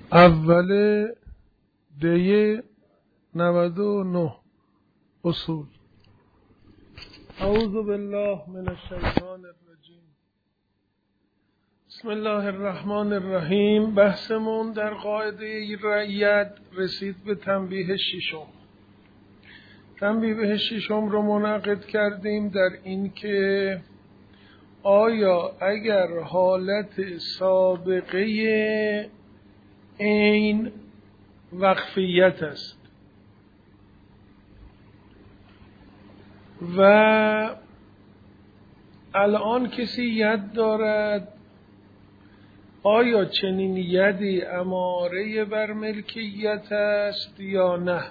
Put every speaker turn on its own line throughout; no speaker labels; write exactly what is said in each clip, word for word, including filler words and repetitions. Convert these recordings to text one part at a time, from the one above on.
اول دی نود و نه اصول. اعوذ بالله من الشیطان الرجیم. بسم الله الرحمن الرحیم. بحثمون در قاعده رعیت رسید به تنبیه ششم. تنبیه ششم رو منعقد کردیم در این که آیا اگر حالت سابقه این وقفیت است و الان کسی ید دارد، آیا چنین یدی اماره بر ملکیت است یا نه؟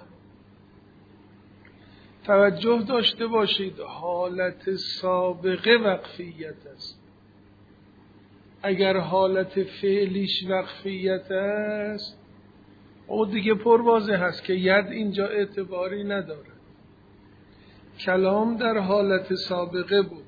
توجه داشته باشید، حالت سابقه وقفیت است. اگر حالت فعلیش وقفیت است او دیگه پر واضح هست که ید اینجا اعتباری نداره. کلام در حالت سابقه بود.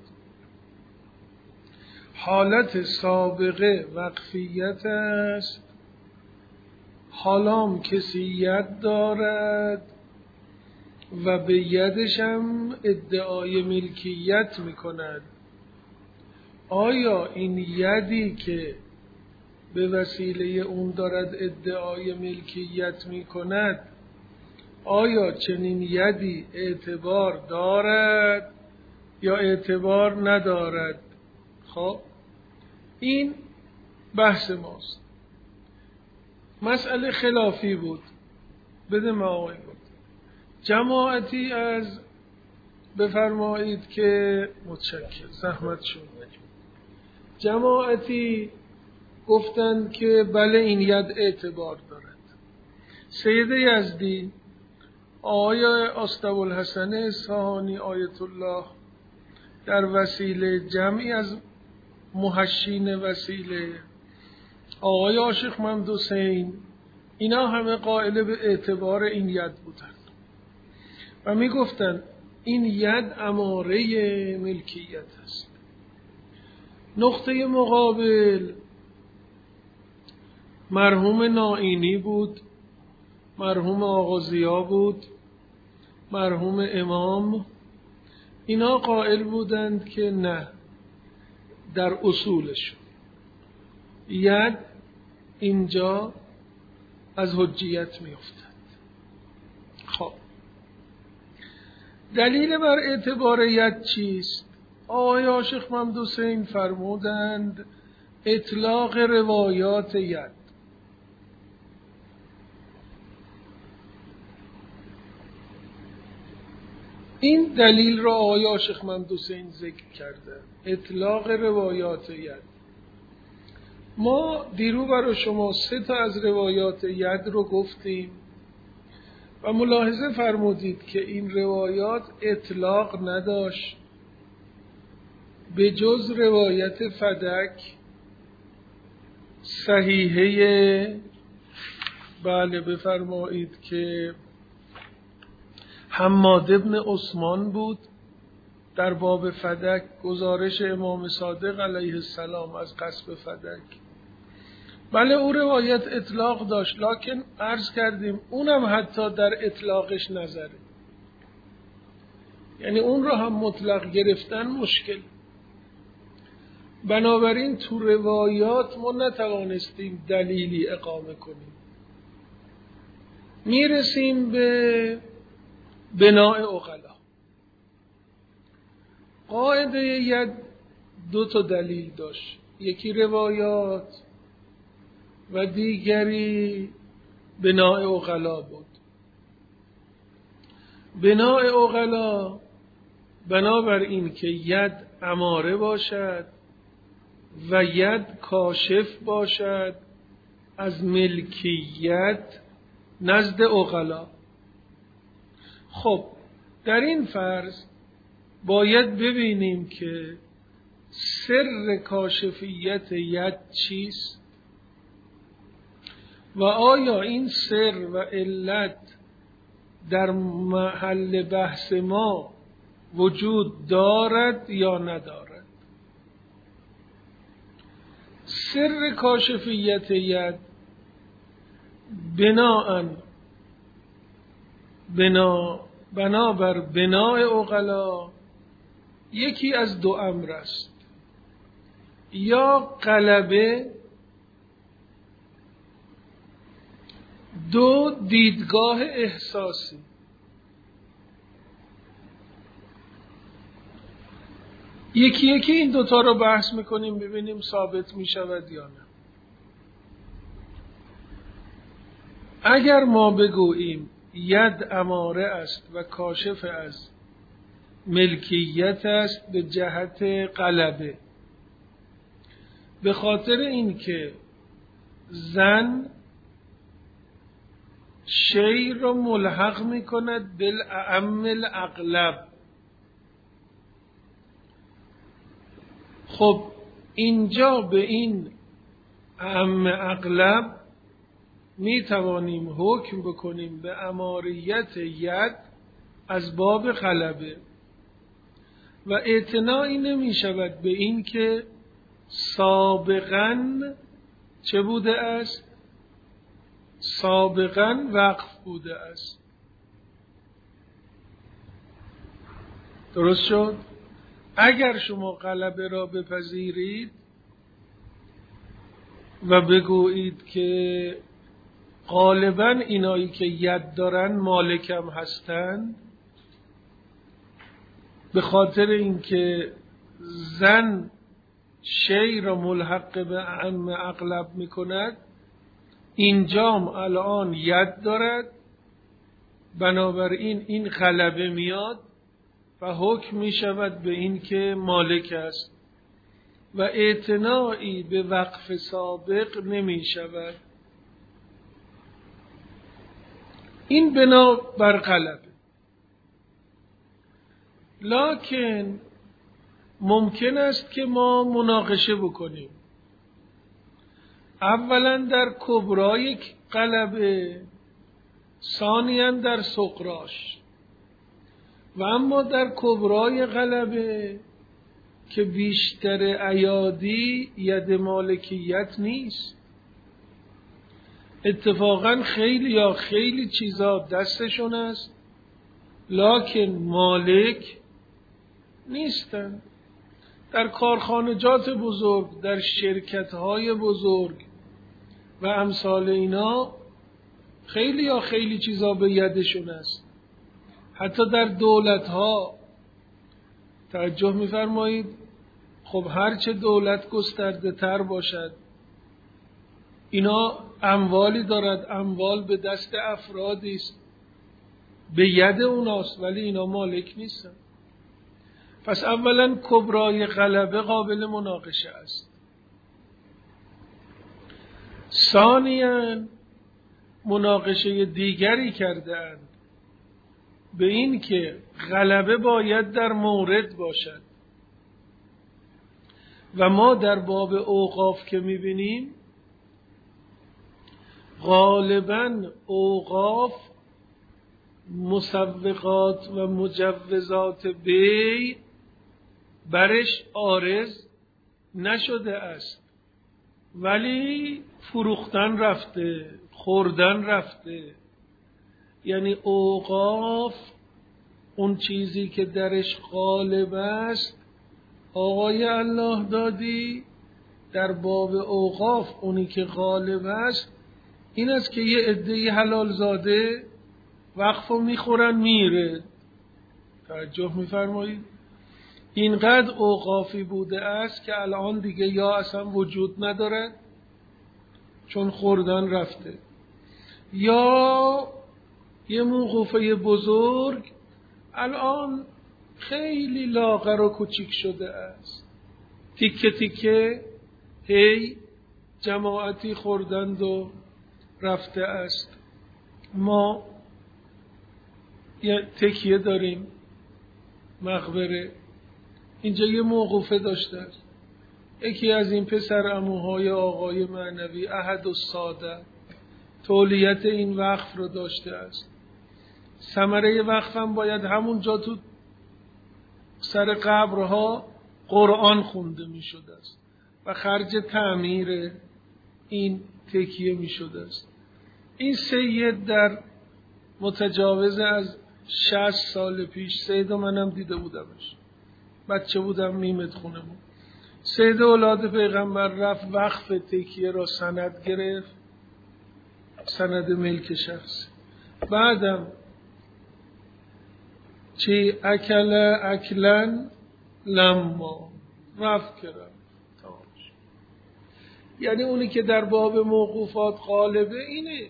حالت سابقه وقفیت است، حالام کسی ید دارد و به یدش هم ادعای ملکیت میکند. آیا این یدی که به وسیله اون دارد ادعای ملکیت میکند، آیا چنین یدی اعتبار دارد یا اعتبار ندارد؟ خب این بحث ماست. مسئله خلافی بود. بده ما آقای بود جماعتی از بفرمایید که متشکر زحمت شد. جماعتی گفتند که بله این ید اعتبار دارد. سید یزدی، آقای استوالحسن اصفهانی آیت الله در وسیله، جمعی از محشین وسیله، آقای عاشق محمد حسین، اینا همه قائل به اعتبار این ید بودند و می گفتند این ید اماره ملکیت است. نقطه مقابل مرحوم نائینی بود، مرحوم آغازیا بود، مرحوم امام. اینا قائل بودند که نه، در اصولشون ید اینجا از حجیت می افتد. خب دلیل بر اعتبار ید چیست؟ آقای عاشق محمد حسین فرمودند اطلاق روایات ید. این دلیل را آقای عاشق محمد حسین ذکر کرده، اطلاق روایات ید. ما دیرو برای شما سه تا از روایات ید رو گفتیم و ملاحظه فرمودید که این روایات اطلاق نداشت به جز روایت فدک صحیحه. بله بفرمایید که حماد ابن عثمان بود در باب فدک، گزارش امام صادق علیه السلام از غصب فدک. بله او روایت اطلاق داشت، لکن عرض کردیم اونم حتی در اطلاقش نظره، یعنی اون رو هم مطلق گرفتن مشکل. بنابراین تو روایات ما نتوانستیم دلیلی اقامه کنیم. میرسیم به بناء عقلا. قاعده ید دو تا دلیل داشت، یکی روایات و دیگری بناء عقلا بود. بناء عقلا بنابر این که ید اماره باشد و ید کاشف باشد از ملکیت نزد عقلا. خب در این فرض باید ببینیم که سر کاشفیت ید چیست و آیا این سر و علت در محل بحث ما وجود دارد یا ندارد. سر کاشفیت ید بناءً بنا بنابر بناء عقلا یکی از دو امر است، یا غلبه دو دیدگاه احساسی. یکی یکی این دوتا رو بحث میکنیم ببینیم ثابت میشود یا نه. اگر ما بگوییم ید اماره است و کاشف از ملکیت است به جهت غلبه، به خاطر اینکه زن شی را ملحق می کند بالاعم الاغلب. خب اینجا به این اعم اغلب می توانیم حکم بکنیم به اماریت ید از باب غلبه و اعتنایی نمی شود به این که سابقاً چه بوده است؟ سابقاً وقف بوده است. درست شد؟ اگر شما غلبه را بپذیرید و بگویید که غالباً اینایی که ید دارن مالکم هستند، به خاطر اینکه زن شی را ملحق به اعم اغلب می کند، اینجام الان ید دارد، بنابراین این غلبه میاد و حکم می شود به این که مالک است و اعتنایی به وقف سابق نمی شود. این بنا بر غلبه. لکن ممکن است که ما مناقشه بکنیم، اولا در کبرای غلبه، ثانیاً در صغراش. و اما در کبرای غلبه که بیشتر ایادی ید مالکیت نیست، اتفاقاً خیلی یا خیلی چیزا دستشون است لکن مالک نیستن. در کارخانجات بزرگ، در شرکت‌های بزرگ و امثال اینا خیلی یا خیلی چیزا به یدشون است. حتی در دولت‌ها توجه می‌فرمایید، خب هرچه دولت گسترده تر باشد اینا اموالی دارد، اموال به دست افرادی است، به ید اوناست، ولی اینا مالک نیستن. پس اولا کبرای غلبه قابل مناقشه است. ثانیاً مناقشه دیگری کردند به این که غلبه باید در مورد باشد و ما در باب اوقاف که میبینیم غالباً اوقاف مسوقات و مجوزات بی برش عارض نشده است، ولی فروختن رفته، خوردن رفته. یعنی اوقاف اون چیزی که درش غالب است، آقای الله دادی در باب اوقاف اونی که غالب است این است که یه عده‌ای حلال زاده وقفو میخورن میره. توجه میفرمایید؟ اینقدر اوقافی بوده است که الان دیگه یا اصلا وجود ندارد چون خوردن رفته، یا یه موقوفه بزرگ الان خیلی لاغر و کوچیک شده است، تیکه تیکه هی جماعتی خوردند و رفته است. ما یه تکیه داریم مقبره، اینجا یه موقوفه داشته است. یکی از این پسر عموهای آقای معنوی احد الساده تولیت این وقف رو داشته است. ثمره وقفم باید همونجا تو سر قبرها قرآن خونده می شده است و خرج تعمیر این تکیه می شده است. این سید در متجاوز از شصت سال پیش، سید و منم دیده بودمش، بچه بودم میمت خونه بود. سید اولاد پیغمبر رفت وقف تکیه را سند گرفت، سند ملک شخصی. بعدم چی اکل اکلن لما رفت کرد. یعنی اونی که در باب موقوفات غالبه اینه،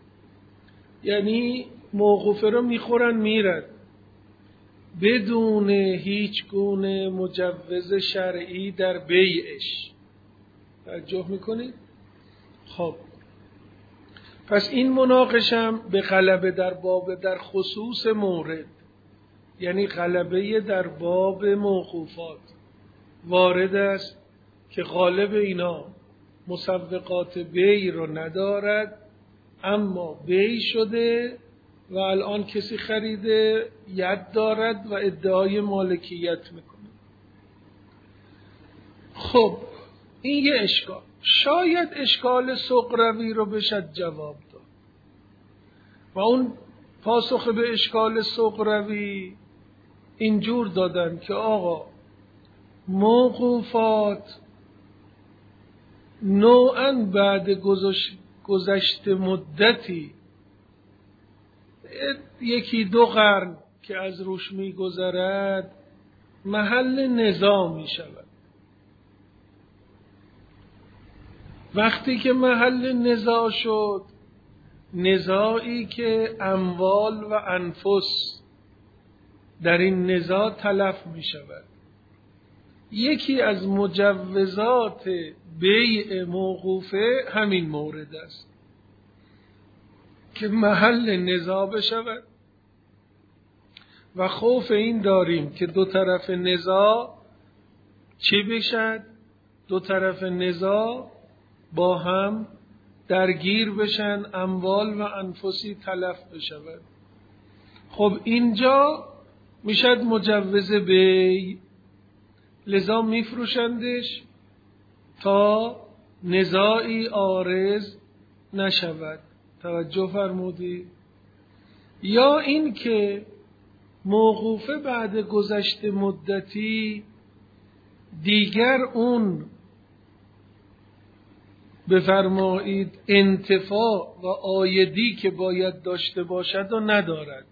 یعنی موقوفه رو میخورن میرن بدون هیچ گونه مجوز شرعی در بیعش. توجه میکنید؟ خب پس این مناقشم به غلبه در باب در خصوص مورد، یعنی غلبه در باب موقوفات وارد است که غالب اینا مسوقات بی رو ندارد، اما بی شده و الان کسی خریده ید دارد و ادعای مالکیت میکنه. خب این یه اشکال. شاید اشکال سغروی رو بشد جواب داد و اون پاسخ به اشکال سغروی اینجور دادن که آقا موقوفات نوعاً بعد گذشت مدتی، یکی دو قرن که از روش می گذرد، محل نزاع می شود. وقتی که محل نزاع شد، نزاعی که اموال و انفس در این نزاع تلف می شود، یکی از مجوزات بیع موقوفه همین مورد است که محل نزاع بشود و خوف این داریم که دو طرف نزاع چی بشد؟ دو طرف نزاع با هم درگیر بشن، اموال و انفسی تلف بشود. خب اینجا میشد مجوز بیع، لذا میفروشندش تا نزاعی عارض نشود. توجه فرمودی؟ یا این که موقوفه بعد گذشت مدتی دیگر اون بفرمایید انتفاع و عایدی که باید داشته باشد و ندارد.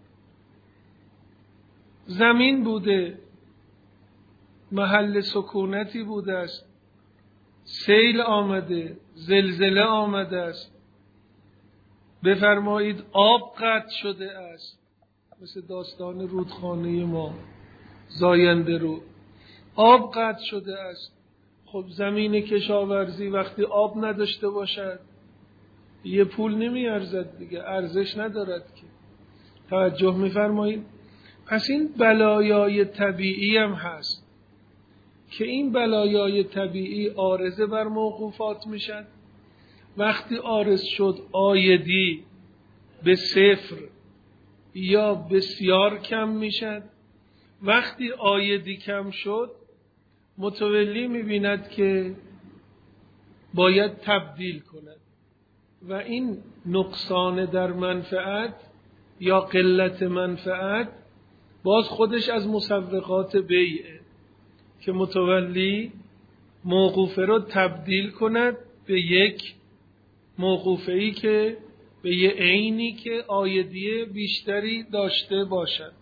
زمین بوده، محل سکونتی بوده است، سیل آمده، زلزله آمده است، بفرمایید آب قطع شده است، مثل داستان رودخانه ما زاینده رود، آب قطع شده است. خب زمین کشاورزی وقتی آب نداشته باشد یه پول نمی ارزد دیگه، ارزش ندارد که. توجه می‌فرمایید؟ پس این بلایای طبیعی هم هست که این بلایای طبیعی عارضه بر موقوفات میشد. وقتی عارض شد عایدی به صفر یا بسیار کم میشد. وقتی عایدی کم شد متولی میبیند که باید تبدیل کند و این نقصان در منفعت یا قلت منفعت باز خودش از مسوقات بیعه که متولی موقوفه رو تبدیل کند به یک موقوفه‌ای که به یه عینی که عایدی بیشتری داشته باشد.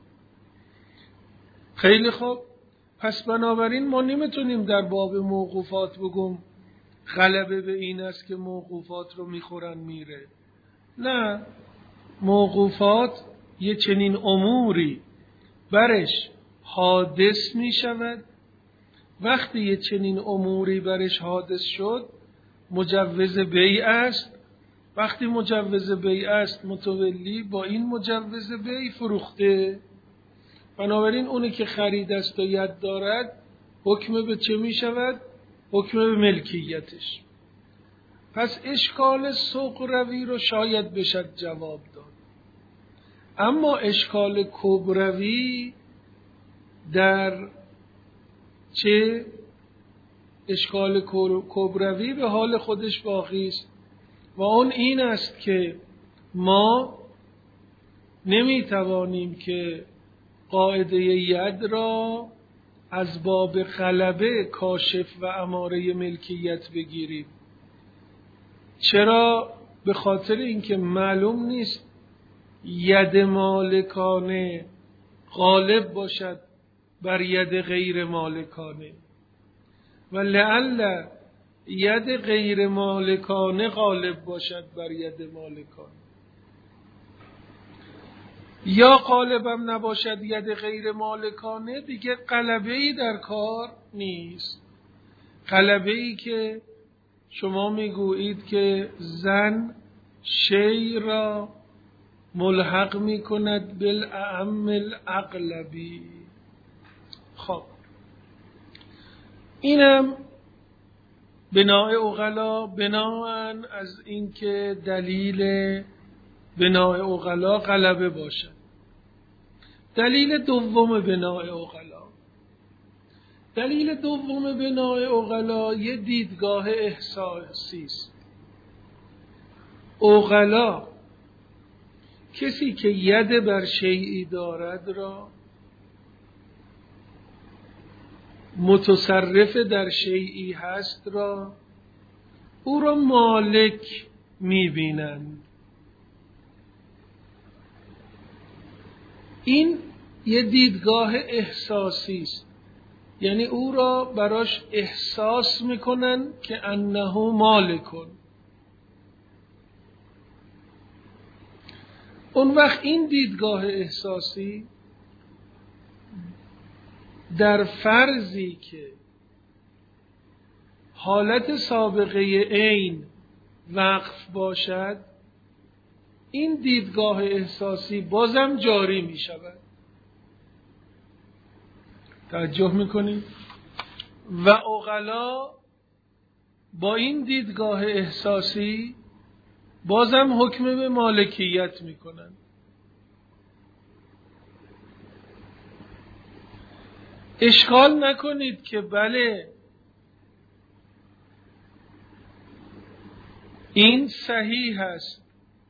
خیلی خوب، پس بنابراین ما نمیتونیم در باب موقوفات بگم غلبه به این است که موقوفات رو میخورن میره. نه، موقوفات یه چنین اموری برش حادث میشود. وقتی یه چنین اموری برش حادث شد مجوز بیع است. وقتی مجوز بیع است متولی با این مجوز بیع فروخته. بنابراین اونی که خرید است و ید دارد حکم به چه می شود؟ حکم به ملکیتش. پس اشکال سغروی رو شاید بشد جواب داد. اما اشکال کبروی در چه؟ اشکال کبروی به حال خودش باقی است و اون این است که ما نمیتوانیم که قاعده ید را از باب غلبه کاشف و اماره ملکیت بگیریم. چرا؟ به خاطر اینکه معلوم نیست ید مالکانه غالب باشد بر ید غیر مالکانه و لعل ید غیر مالکانه غالب باشد بر ید مالکانه، یا غالبم نباشد ید غیر مالکانه، دیگه غلبه‌ای در کار نیست. غلبه‌ای که شما میگویید که زن شی را ملحق میکند بالاعم الاغلبی. خب اینم بناء عقلا، بناء از اینکه دلیل بناء عقلا غلبه باشد. دلیل دوم بناء عقلا، دلیل دوم بناء عقلا یه دیدگاه احساسی است. عقلا کسی که ید بر شیئی دارد را، متصرف در شیئی هست را، او را مالک میبینند. این یه دیدگاه احساسی است، یعنی او را براش احساس میکنن که انه مالکون. اون وقت این دیدگاه احساسی در فرضی که حالت سابقه عین وقف باشد، این دیدگاه احساسی بازم جاری می شود. توجه میکنید؟ و عقلا با این دیدگاه احساسی بازم حکم به مالکیت میکنن. اشکال نکنید که بله این صحیح هست،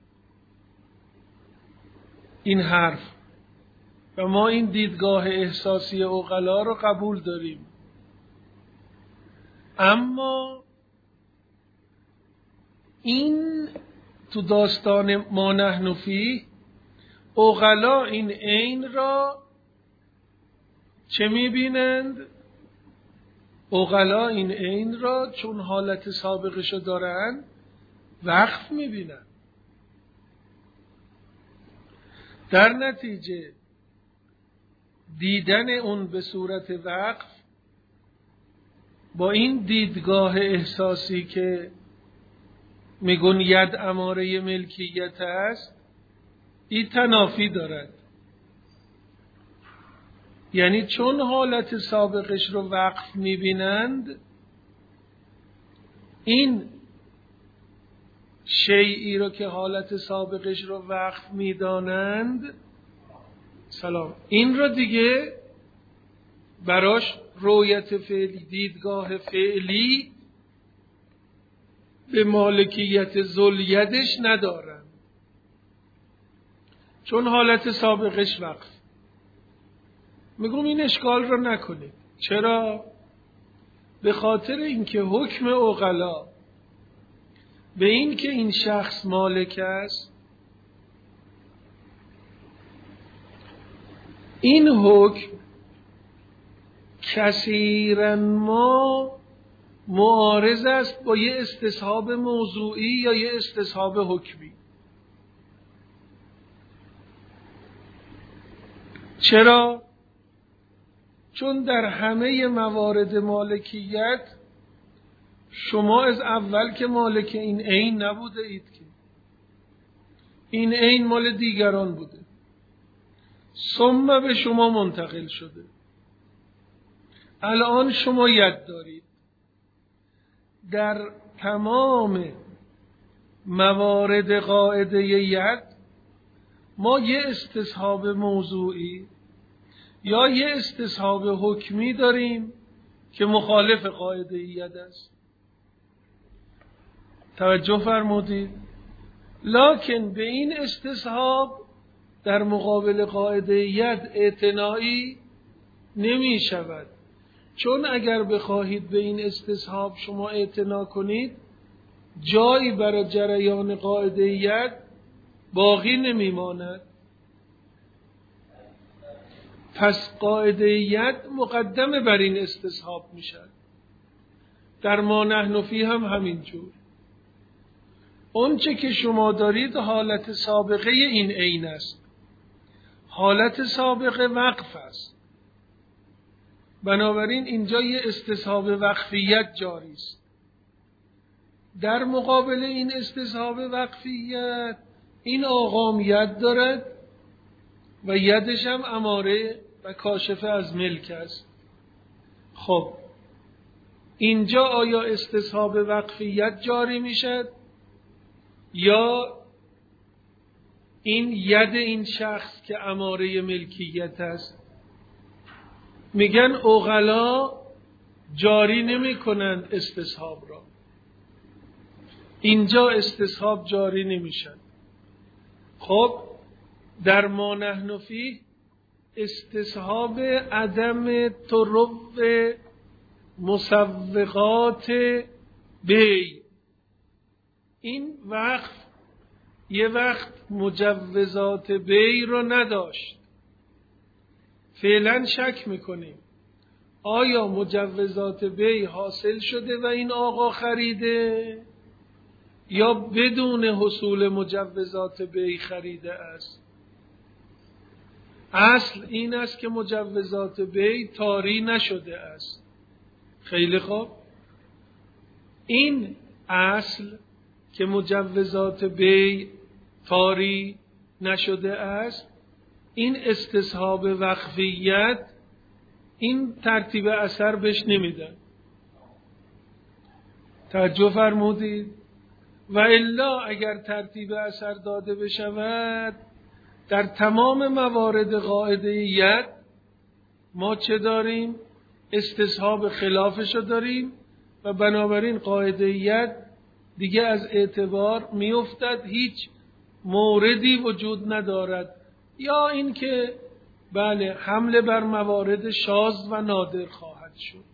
این حرف، و ما این دیدگاه احساسی عقلا رو قبول داریم. اما این تو داستان ما نحن فیه، عقلا این عین را چه میبینند؟ عقلا این عین را چون حالت سابقشو دارن وقف میبینند. در نتیجه دیدن اون به صورت وقف با این دیدگاه احساسی که میگن ید اماره ملکیت است، این تنافی دارد. یعنی چون حالت سابقش رو وقف میبینند، این شیئی رو که حالت سابقش رو وقف میدانند، سلام، این رو دیگه براش رؤیت فعلی، دیدگاه فعلی به مالکیت ذوالیدش ندارن، چون حالت سابقش وقف. میگم این اشکال رو نکنید. چرا؟ به خاطر اینکه حکم عقلا به این که این شخص مالک است، این حکم کثیراً ما معارض است با یه استصحاب موضوعی یا یه استصحاب حکمی. چرا؟ چون در همه موارد مالکیت شما از اول که مالک این عین نبوده اید که این عین مال دیگران بوده، ثم به شما منتقل شده. الان شما ید دارید. در تمام موارد قاعده ید ما یه استصحاب موضوعی یا یه استصحاب حکمی داریم که مخالف قاعده ید است. توجه فرمودید؟ لکن به این استصحاب در مقابل قاعده ید اعتنایی نمی شود، چون اگر بخواهید به این استصحاب شما اعتنا کنید جایی برای جریان قاعده ید باقی نمی ماند. پس قاعده ید مقدمه بر این استصحاب می شود. در ما نحن فی هم همینجور. اون چه که شما دارید حالت سابقه این عین است، حالت سابقه وقف است. بنابراین اینجا یه استصحاب وقفیت جاری است. در مقابل این استصحاب وقفیت این آقام ید دارد و یدش هم اماره و کاشفه از ملک است. خب اینجا آیا استصحاب وقفیت جاری میشد یا این ید این شخص که اماره ملکیت است؟ میگن عقلا جاری نمی کنند استصحاب را. اینجا استصحاب جاری نمیشن. خب در ما نحن فیه استصحاب عدم طرق مسوقات بی، این وقف یه وقت مجوزات بی رو نداشت. فعلا شک میکنیم آیا مجوزات بی حاصل شده و این آقا خریده یا بدون حصول مجوزات بی خریده است. اصل این است که مجوزات بی طاری نشده است. خیلی خوب، این اصل که مجوزات بی طاری نشده است، این استصحاب وقفیت این ترتیب اثر بهش نمیدن. توجه فرمودید؟ و الا اگر ترتیب اثر داده بشود در تمام موارد قاعده ید ما چه داریم؟ استصحاب خلافشو داریم و بنابراین قاعده ید دیگه از اعتبار میافتد، هیچ موردی وجود ندارد، یا اینکه بله حمله بر موارد شاذ و نادر خواهد شد.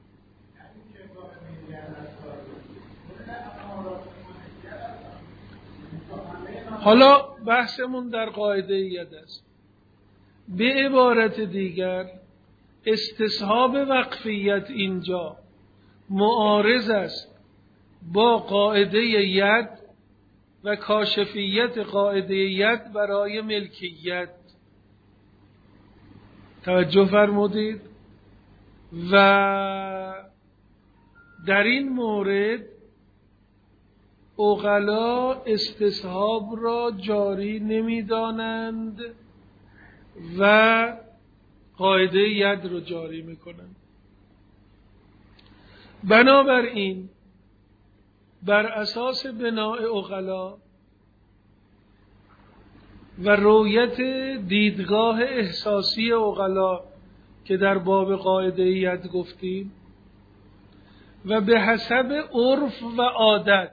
حالا بحثمون در قاعده ید است. به عبارت دیگر استصحاب وقفیت اینجا معارض است با قاعده ید و کاشفیت قاعده ید برای ملکیت. توجه فرمودید؟ و در این مورد عقلا استصحاب را جاری نمی‌دانند و قاعده ید رو جاری میکنند. بنابراین بر اساس بناء عقلا و رویت دیدگاه احساسی عقلا که در باب قاعده ید گفتیم و به حسب عرف و عادت،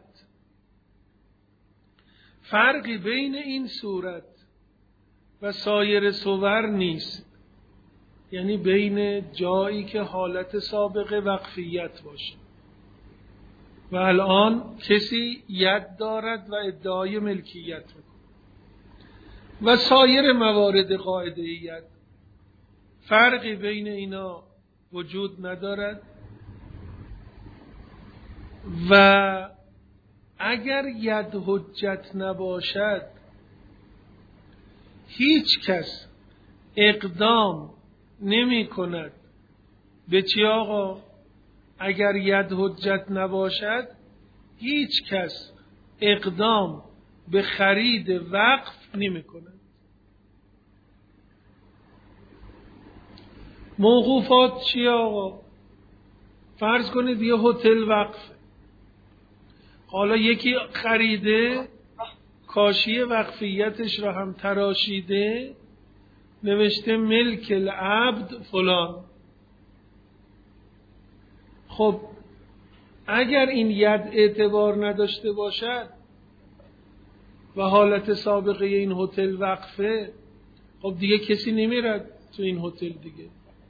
فرقی بین این صورت و سایر صور نیست. یعنی بین جایی که حالت سابقه وقفیت باشه و الان کسی ید دارد و ادعای ملکیت میکنه و سایر موارد قاعده ید، فرقی بین اینا وجود ندارد. و اگر ید حجت نباشد هیچ کس اقدام نمی کند به چی آقا؟ اگر ید حجت نباشد هیچ کس اقدام به خرید وقف نمی کند. موقوفات چی آقا؟ فرض کنید یه هتل وقفه، حالا یکی خریده کاشی وقفیتش را هم تراشیده نوشته ملک العبد فلان. خب اگر این ید اعتبار نداشته باشد و حالت سابقه این هتل وقفه، خب دیگه کسی نمیرد تو این هتل دیگه.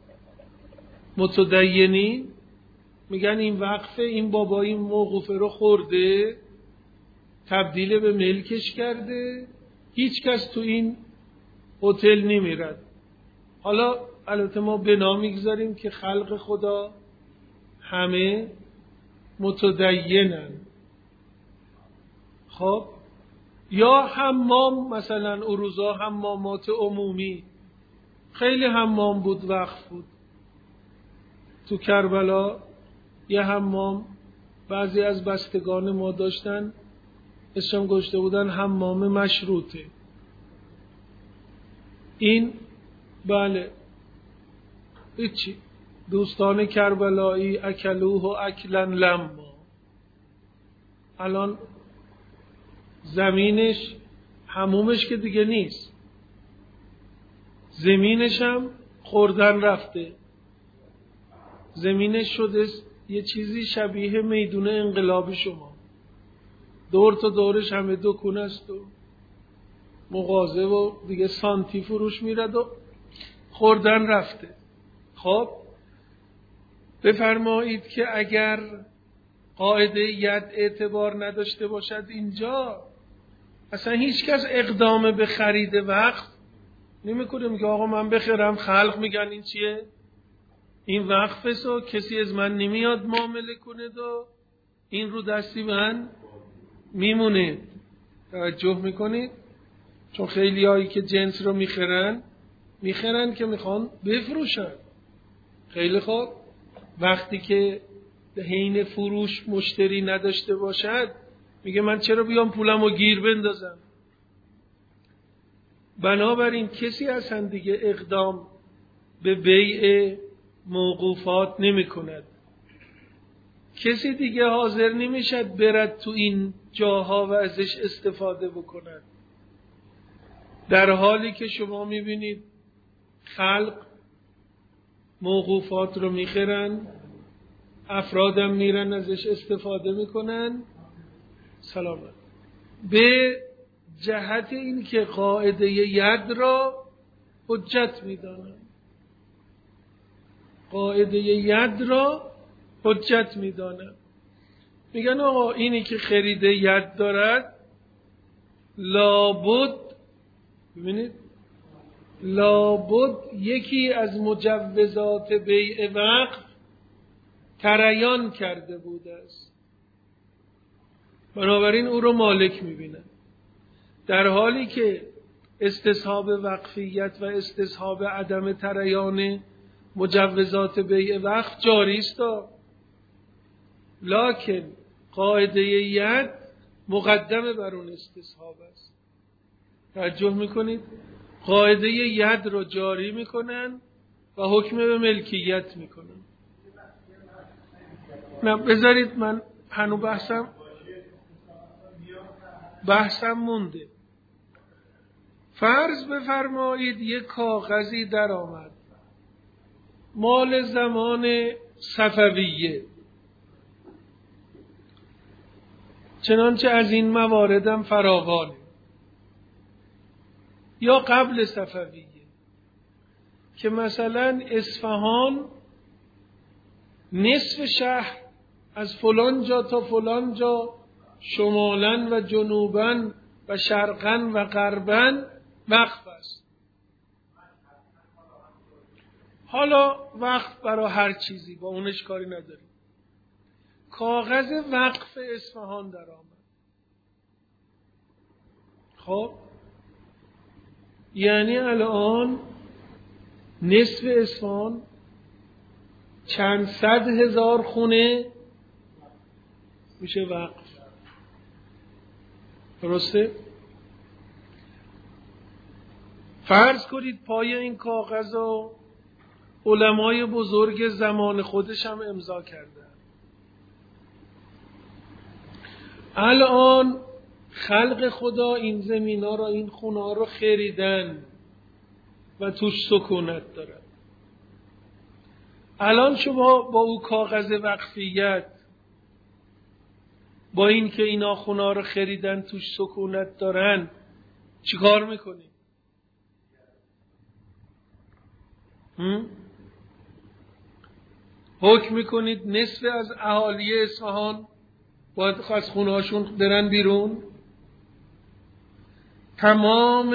متدینین میگن این وقفه، این بابا این موقوفه رو خورده، تبدیل به ملکش کرده، هیچ کس تو این هتل نمیرد. حالا البته ما بنا میگذاریم که خلق خدا همه متدینن. خب یا حمام، مثلا اروزا حمامات عمومی، خیلی حمام بود وقف بود. تو کربلا یه حمام بعضی از بستگان ما داشتن، اسمش گذاشته بودن حمام مشروطه. این بله هیچی، دوستان کربلایی اکلوه و اکلن لما. الان زمینش حمومش که دیگه نیست، زمینش هم خوردن رفته. زمینش شده یه چیزی شبیه میدون انقلاب شما، دور تا دورش همه دکون است و مغازه و دیگه سانتی فروش میرد و خوردن رفته. خب بفرمایید که اگر قاعده ید اعتبار نداشته باشد اینجا، اصلا هیچ کس اقدام به خرید وقت نمیکنه. میگه آقا من بخرم، خلق میگن این چیه؟ این وقفه سو کسی از من نمیاد معامله کنه و این رو دستی من میمونه. توجه میکنید؟ چون خیلی هایی که جنس رو میخرن میخرن که میخوان بفروشن. خیلی خوب، وقتی که حین فروش مشتری نداشته باشد میگه من چرا بیام پولم رو گیر بندازم. بنابراین کسی اصلا دیگه اقدام به بیع موقوفات نمی کند. کسی دیگه حاضر نمیشد برد تو این جاها و ازش استفاده بکند، در حالی که شما میبینید خلق موقوفات رو میخرن، افرادم میرن ازش استفاده میکنن. سلامت. به جهت این که قاعده ید را حجت میدانن، قاعده ید را حجت میدانن. میگن آقا اینی که خرید ید دارد لابد، ببینید، لابد یکی از مجوزات بیع وقف تریان کرده بوده است، بنابراین او رو مالک میبینن. در حالی که استصحاب وقفیت و استصحاب عدم تریان مجوزات بیع وقف جاری است، لکن قاعده ید مقدمه بر اون استصحاب است. توجه میکنید؟ قاعده ید رو جاری میکنن و حکم به ملکیت میکنن. نه بذارید من هنو بحثم بحثم مونده. فرض بفرمایید یک کاغذی در آمد مال زمان صفویه، چنانچه از این مواردم فراوانه، یا قبل صفویه، که مثلا اصفهان نصف شهر از فلان جا تا فلان جا، شمالاً و جنوباً و شرقاً و غرباً وقف است. حالا وقف برای هر چیزی، با اونش کاری نداریم. کاغذ وقف اصفهان در آمد. خب یعنی الان نصف اصفهان، چند صد هزار خونه میشه وقف. درسته؟ فرض کنید پای این کاغذ رو علمای بزرگ زمان خودش هم امضا کردن. الان خلق خدا این زمینا رو، این خونه رو خریدن و توش سکونت دارن. الان شما با او کاغذ وقفیت با این که اینا خونه رو خریدن توش سکونت دارن چیکار میکنی؟ حکم میکنید نصف از اهالی اصفهان باید از خونه هاشون برن بیرون؟ تمام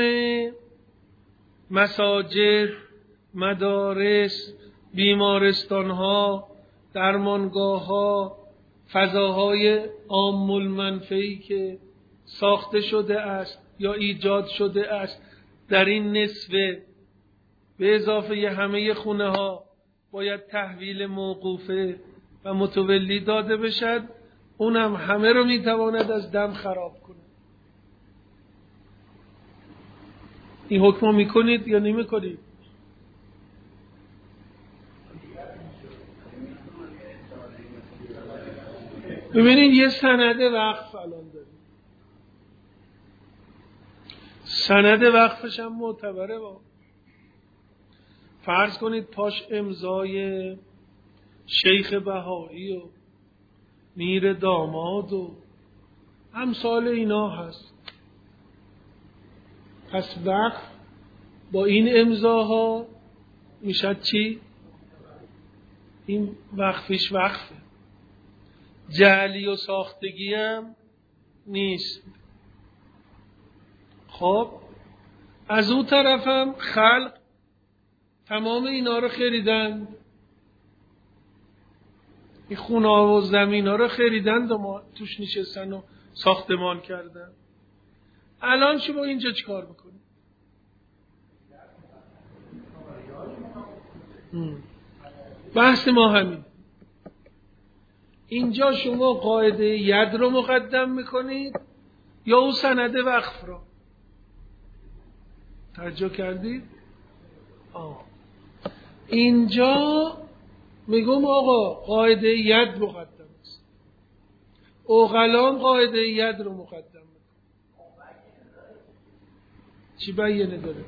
مساجد، مدارس، بیمارستان ها، درمانگاه ها، فضاهای عام المنفعی که ساخته شده است یا ایجاد شده است در این نصف به اضافه همه خونه ها باید تحویل موقوفه و متولی داده بشد. اونم همه رو میتواند از دم خراب کنه. این حکم میکنید یا نمیکنید؟ ببینید یه سند وقف الان داریم، سند وقفش هم معتبره. با فرض کنید پاش امضای شیخ بهایی و میر داماد و امثال اینا هست. پس وقف با این امضاها میشه چی؟ این وقفش وقفه، جعلی و ساختگی هم نیست. خب از اون طرف هم خلق تمام اینا رو خریدند، این خونه و زمین ها رو خریدند و ما توش نشستن و ساختمان کردن. الان شما اینجا چیکار میکنید؟ بحث ما همین. اینجا شما قاعده ید رو مقدم میکنید یا اون سند وقف رو؟ توجه کردید؟ آه. اینجا میگم آقا قاعده ید مقدم است، اوغلام قاعده ید رو مقدم میکنه. چی بیانه داره؟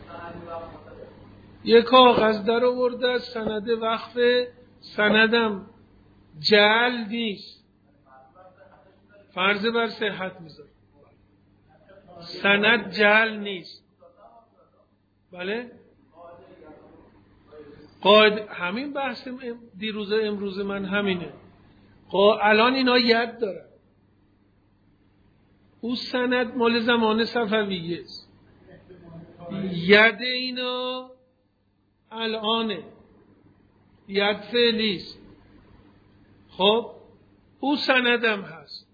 یک کاغذ در آورده از سند وقف، سندم جعل نیست، فرض بر صحت میذاره، سند جعل نیست. بله قاعده همین بحث دیروز امروز من همینه. الان اینا ید دارن، او سند مال زمان صفویه است، ید اینا الانه، ید فعلی است. خب او سندم هست،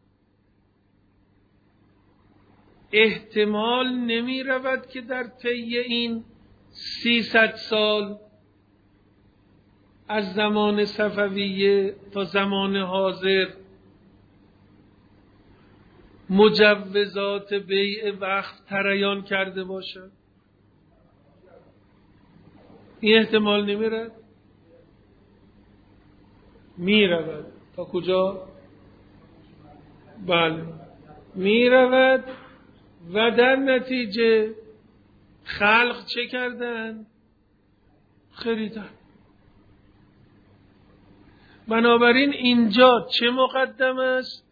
احتمال نمی رود که در طی این سیصد سال از زمان صفویه تا زمان حاضر مجوزات بیع وقف تریان کرده باشد. این احتمال نمی رود؟ می رود. تا کجا؟ بله می رود. و در نتیجه خلق چه کردن؟ خریدن. بنابراین اینجا چه مقدم است؟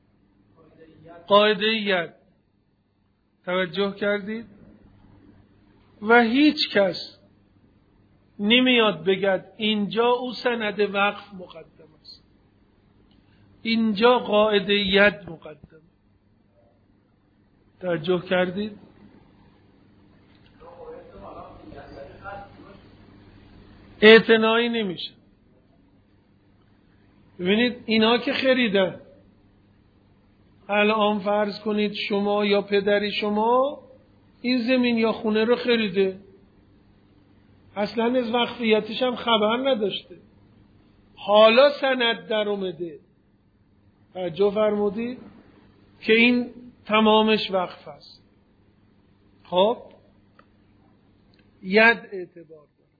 قاعده ید. توجه کردید؟ و هیچ کس نمیاد بگد اینجا او سند وقف مقدم است، اینجا قاعده ید مقدم. توجه کردید؟ اعتنایی نمیشه. ببینید اینا که خریدن، الان فرض کنید شما یا پدری شما این زمین یا خونه رو خریده، اصلا از وقفیتش هم خبر نداشته، حالا سند در اومده، توجه فرمودید که این تمامش وقف است. خب ید اعتبار داره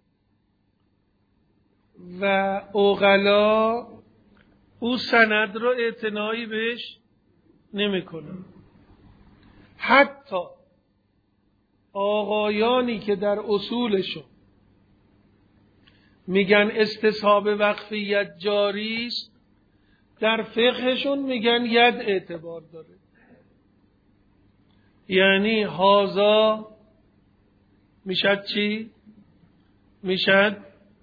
و اوغلا او سند رو اعتنایی بهش نمی کنه. حتی آقایانی که در اصولشون میگن استصحاب وقفیت جاری است، در فقهشون میگن ید اعتبار داره. یعنی هازا میشد چی؟ میشد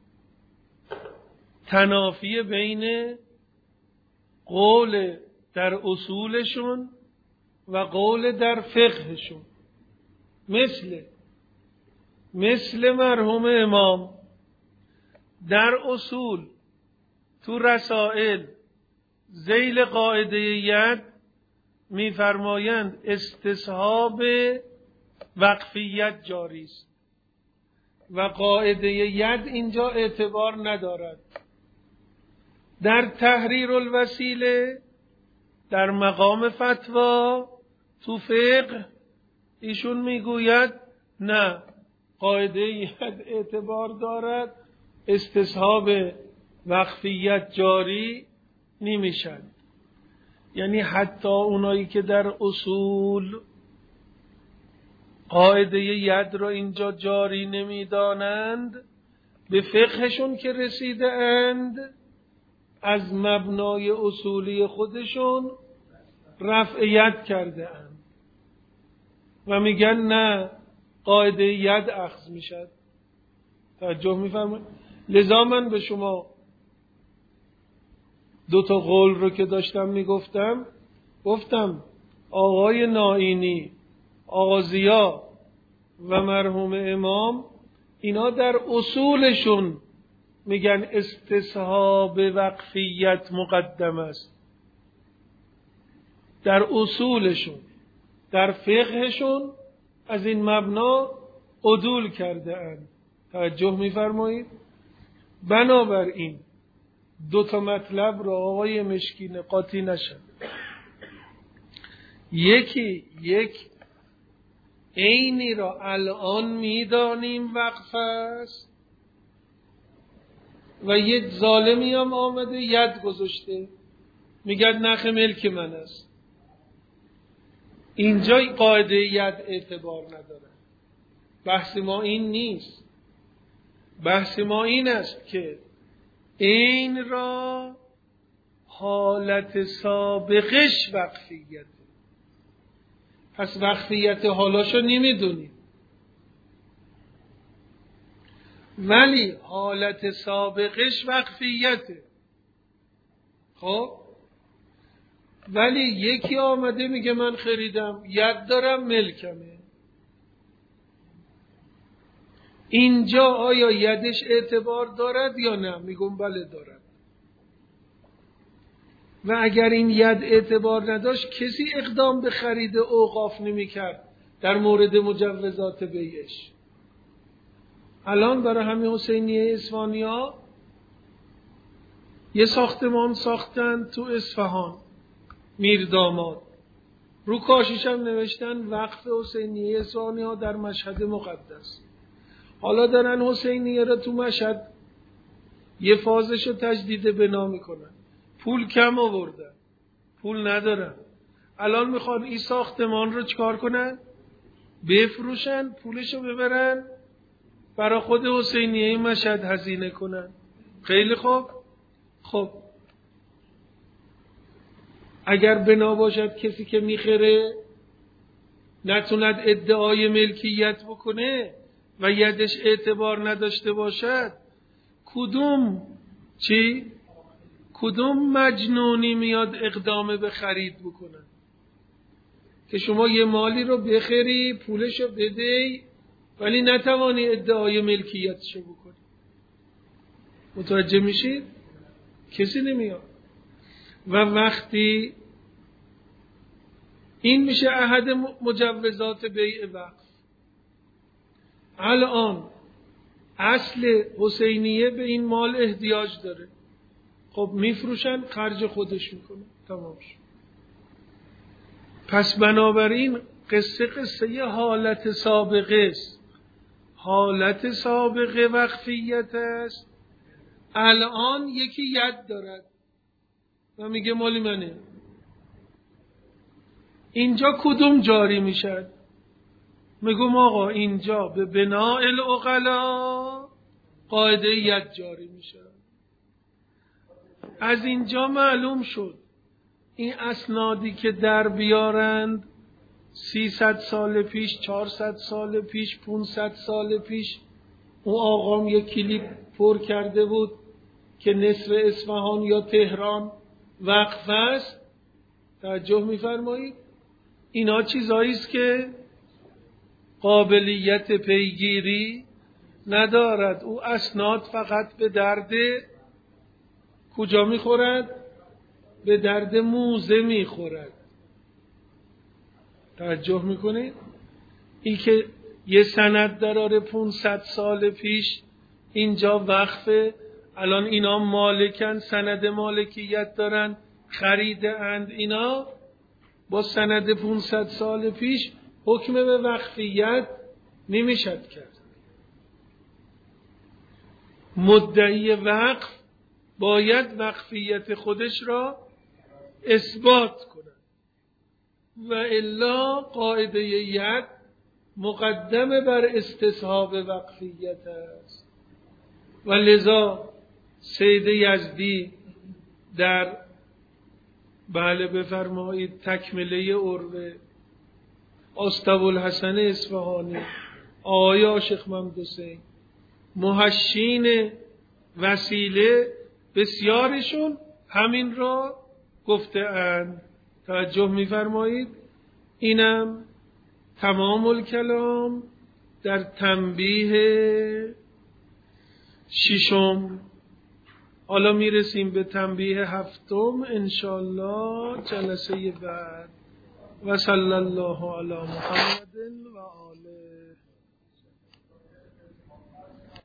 تنافی بین قول در اصولشون و قول در فقهشون. مثل مثل مرحوم امام در اصول تو رسائل ذیل قاعده ید میفرمایند استصحاب وقفیت جاری است و قاعده ید اینجا اعتبار ندارد. در تحریر الوسیله در مقام فتوا تو فقه ایشون میگوید نه، قاعده ید اعتبار دارد، استصحاب وقفیت جاری نمیشن. یعنی حتی اونایی که در اصول قاعده ید را اینجا جاری نمیدانند، به فقهشون که رسیده اند از مبنای اصولی خودشون رفع ید کرده اند و میگن نه، قاعده ید اخذ میشد. توجه میفرمایید؟ لذا من به شما دو تا قول رو که داشتم میگفتم گفتم آقای نائینی، آقا ضیا و مرحوم امام اینا در اصولشون میگن استصحاب وقفیت مقدم است. در اصولشون، در فقهشون از این مبنا عدول کرده اند. توجه میفرمایید؟ بنابراین دو تا مطلب را آقای مشکین قاطی نشد. یکی یک عینی را الان میدانیم وقف است و یک ظالمی هم آمده ید گذاشته میگه نخ ملک من است. اینجا قاعده ید اعتبار نداره. بحث ما این نیست. بحث ما این است که این را حالت سابقش وقفیت، پس وقفیت حالاشو نمیدونیم، ولی حالت سابقش وقفیته. خب ولی یکی آمده میگه من خریدم، ید دارم، ملکمه. اینجا آیا یدش اعتبار دارد یا نه؟ میگم بله دارد. و اگر این ید اعتبار نداشت کسی اقدام به خرید اوقاف نمی کرد در مورد مجوزات بیعش. الان برای همین حسینیه اصفهانیا یه ساختمان ساختن تو اصفهان، میرداماد، رو کاشیش هم نوشتن وقف حسینیه اصفهانیا در مشهد مقدس. حالا دارن حسینیه را تو مشهد یه فازش رو تجدید بنا میکنن. پول کم آوردن، پول ندارن. الان میخوان این ساختمان رو چکار کنن؟ بفروشن، پولش رو ببرن برای خود حسینیه مشهد هزینه کنن. خیلی خوب. خب اگر بنا باشد کسی که میخره نتوند ادعای ملکیت بکنه و یدش اعتبار نداشته باشد، کدوم چی؟ کدوم مجنونی میاد اقدام به خرید بکنه؟ که شما یه مالی رو بخری، پولش رو بدهی، ولی نتوانی ادعای ملکیتشو بکنی. متوجه میشید؟ کسی نمیاد. و وقتی این میشه احد مجوزات بیع وقف. الان اصل حسینیه به این مال احتیاج داره، خب میفروشن، خرج خودش میکنه، تمام شد. پس بنابراین قصه قصه حالت سابقه است. حالت سابقه وقفیت است. الان یکی ید دارد و میگه مالی منه. اینجا کدوم جاری میشد؟ میگم آقا اینجا به بناء العقلا قاعده ید جاری میشه. از اینجا معلوم شد این اسنادی که در بیارند سیصد سال پیش، چهارصد سال پیش، پانصد سال پیش اون آقام یک کلیپ پر کرده بود که نصف اصفهان یا تهران وقف است. توجه می‌فرمایید؟ اینا چیزایی است که قابلیت پیگیری ندارد. او اسناد فقط به درد کجا میخورد؟ به درد موزه میخورد. توجه میکنید؟ این که یه سند دراره پانصد سال پیش اینجا وقفه، الان اینا مالکن، سند مالکیت دارن، خریده اند، اینا با سند پانصد سال پیش حکم به وقفیت نمیشد کرد. مدعی وقف باید وقفیت خودش را اثبات کند و الا قاعده ید مقدم بر استصحاب وقفیت است. و لذا سید یزدی در بله بفرمایید تکمله عروه، استابوالحسن اصفهانی، آقای عاشق محمد حسین، محشین وسیله، بسیارشون همین را گفته اند. توجه می‌فرمایید؟ اینم تمام الکلام در تنبیه ششم. حالا میرسیم به تنبیه هفتم انشاءالله جلسه بعد. و صلی الله علی محمد